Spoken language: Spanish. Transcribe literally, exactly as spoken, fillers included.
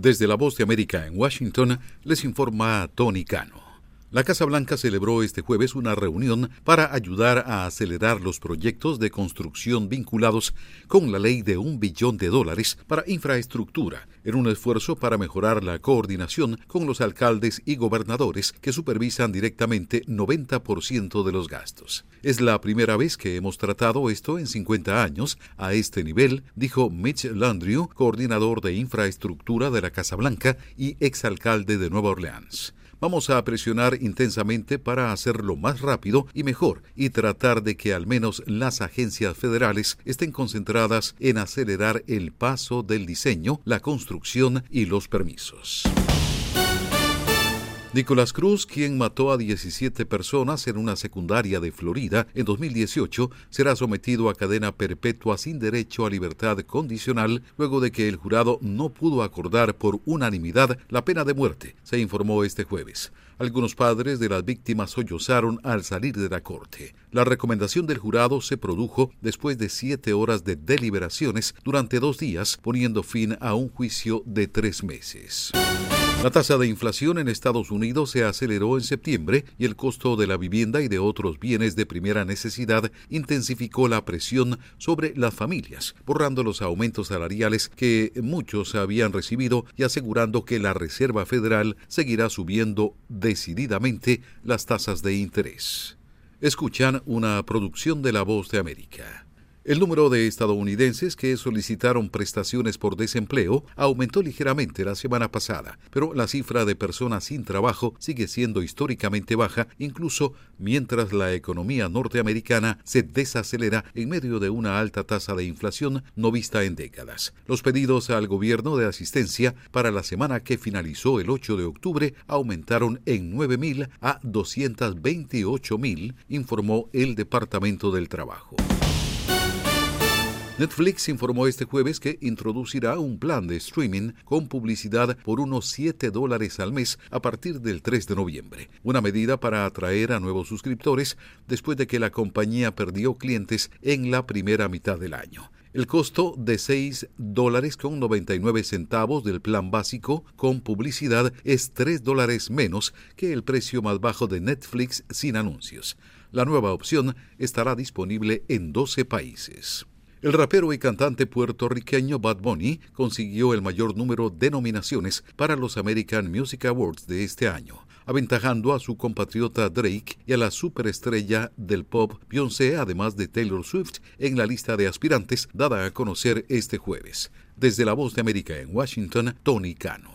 Desde la Voz de América en Washington, les informa Tony Cano. La Casa Blanca celebró este jueves una reunión para ayudar a acelerar los proyectos de construcción vinculados con la ley de un billón de dólares para infraestructura, en un esfuerzo para mejorar la coordinación con los alcaldes y gobernadores que supervisan directamente noventa por ciento de los gastos. Es la primera vez que hemos tratado esto en cincuenta años a este nivel, dijo Mitch Landrieu, coordinador de infraestructura de la Casa Blanca y exalcalde de Nueva Orleans. Vamos a presionar intensamente para hacerlo más rápido y mejor y tratar de que al menos las agencias federales estén concentradas en acelerar el paso del diseño, la construcción y los permisos. Nicolás Cruz, quien mató a diecisiete personas en una secundaria de Florida en dos mil dieciocho, será sometido a cadena perpetua sin derecho a libertad condicional luego de que el jurado no pudo acordar por unanimidad la pena de muerte, se informó este jueves. Algunos padres de las víctimas sollozaron al salir de la corte. La recomendación del jurado se produjo después de siete horas de deliberaciones durante dos días, poniendo fin a un juicio de tres meses. La tasa de inflación en Estados Unidos se aceleró en septiembre y el costo de la vivienda y de otros bienes de primera necesidad intensificó la presión sobre las familias, borrando los aumentos salariales que muchos habían recibido y asegurando que la Reserva Federal seguirá subiendo decididamente las tasas de interés. Escuchan una producción de La Voz de América. El número de estadounidenses que solicitaron prestaciones por desempleo aumentó ligeramente la semana pasada, pero la cifra de personas sin trabajo sigue siendo históricamente baja, incluso mientras la economía norteamericana se desacelera en medio de una alta tasa de inflación no vista en décadas. Los pedidos al gobierno de asistencia para la semana que finalizó el ocho de octubre aumentaron en nueve mil a doscientos veintiocho mil, informó el Departamento del Trabajo. Netflix informó este jueves que introducirá un plan de streaming con publicidad por unos siete dólares al mes a partir del tres de noviembre, una medida para atraer a nuevos suscriptores después de que la compañía perdió clientes en la primera mitad del año. El costo de seis dólares con noventa y nueve centavos del plan básico con publicidad es tres dólares menos que el precio más bajo de Netflix sin anuncios. La nueva opción estará disponible en doce países. El rapero y cantante puertorriqueño Bad Bunny consiguió el mayor número de nominaciones para los American Music Awards de este año, aventajando a su compatriota Drake y a la superestrella del pop Beyoncé, además de Taylor Swift, en la lista de aspirantes dada a conocer este jueves. Desde La Voz de América en Washington, Tony Cano.